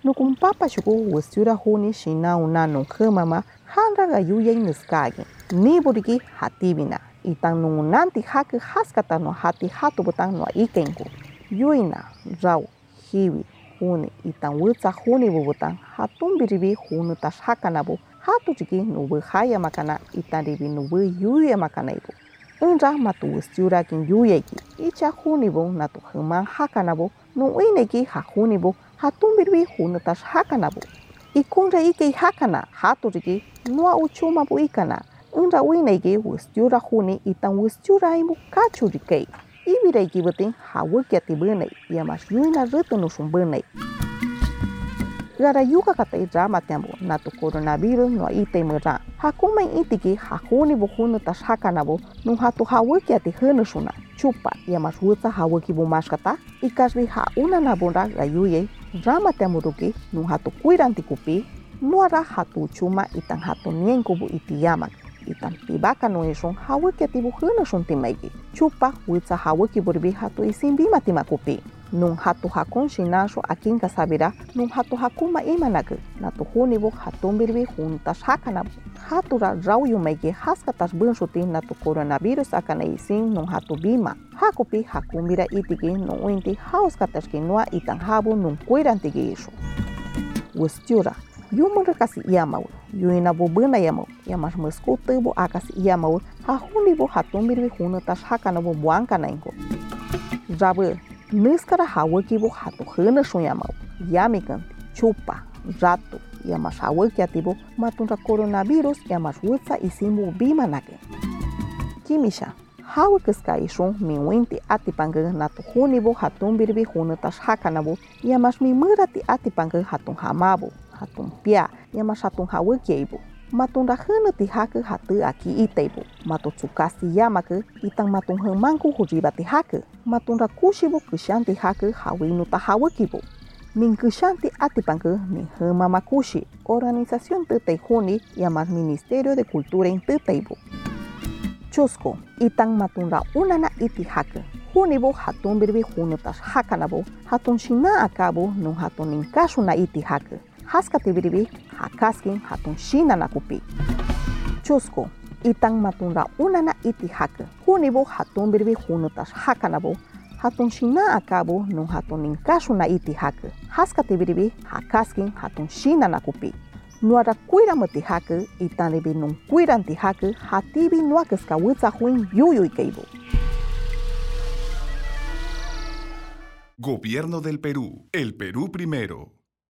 Nukun papa shuku westiura huni shina una nunkhemama hanra gayuyay niskagi. Niburiki hatibina. Itang nungunanti haki haskata no hati hatu butang no ikenku. Yuina, rau, hiwi, huni, itang witsa huni bubutang hatun biribi hunu tas hakanabu hatu chiki nubu haya makana itang ribi nubu yuya makana ibu. Unra matu westiura kin yuyaki. Icha huni bu natu heman hakanabu nu uineki hahuni bu hatun biribi hunu tas hakanabu. Ikunra ike hakana hatu chiki nua uchuma bu ikana. Unra uineki westiura huni itang westiura imu kachu rikei. Ibirei kibutin hawukiati bunei yamas yuina ritunu sumbunei. Gara yuka katai rama tiambu natu coronavirus no ite mera. Hakumai itiki hahuni buhunu tas hakanabu nu hatu hawukiati hunusuna. Chupa yamas wutsa hawuki bumashkata ikasbi ha una nabunda gayuye rama tiamuruki nu hatu kuiranti kupi nuara hatu chuma itang hatu nienkubu itiyamak. Itan pibaka no eson hawiki ati buhuna son timaigi. Chupa witsa hawiki burbi hatu isimbi matimakupi. Nun hatu hakun shinasho akin kasabira nun hatu hakuma imanaku. Natu hunibu hatun birbi juntas hakanabu. Hatura rau yumaigi haskatas bunsuti natu coronavirus akana isin nun hatu bima. Hakupi hakumbira itiki nun uinti hauskataski noa itan habu nun kuirantigi iso. Westiura. Yumur kasi iyamaw, yuina bubuna yamaw, yamas mesku tubo akas iyamaw, hahuni bu hatun birbi hunu tas hakana bu buangka nainko. Rabu, niskara hawaki bu hatu hena sun yamaw, yamikan, chupa, ratu, yamas hawaki atibu, matunra coronavirus yamas wutsa isimbu bima nake. Kimisha, hawakiska isun minwinti atipanga natu huni bu hatun birbi hunu tas hakana bu, yamas mimurati atipanga hatun hamabu. Hatun pia yamas hatun hawiki ibu. Matun rahana ti haku hatu aki itaibu. Matun tsukasi yamaku itang matun hemanku huribati haku. Matun rakushibu kushanti haku hawinu ta hawikibu. Min kushanti atipanku min hemamakushi. Organización Tetaihuni yamas Ministerio de Cultura en Tetaibu. Chusco itang matun ra unana iti haku. Hunibu hatun birbi hunutas hakanabu. Hatun shina akabu nun hatun ninkashuna iti haku. Haskati biribi hakaskin hatun shina nakupi. Chusco itang matunra unana iti haka. Hunibu hatun biribi hunutas hakanabu. Hatun shina akabu nun hatun ninkashuna iti haka. Haskati biribi hakaskin hatun shina nakupi. Nuara kuira mati haka itan ribi nun kuiranti haka hatibi nuakeska witsa huin yuyu ikeibu. Gobierno del Perú. El Perú primero.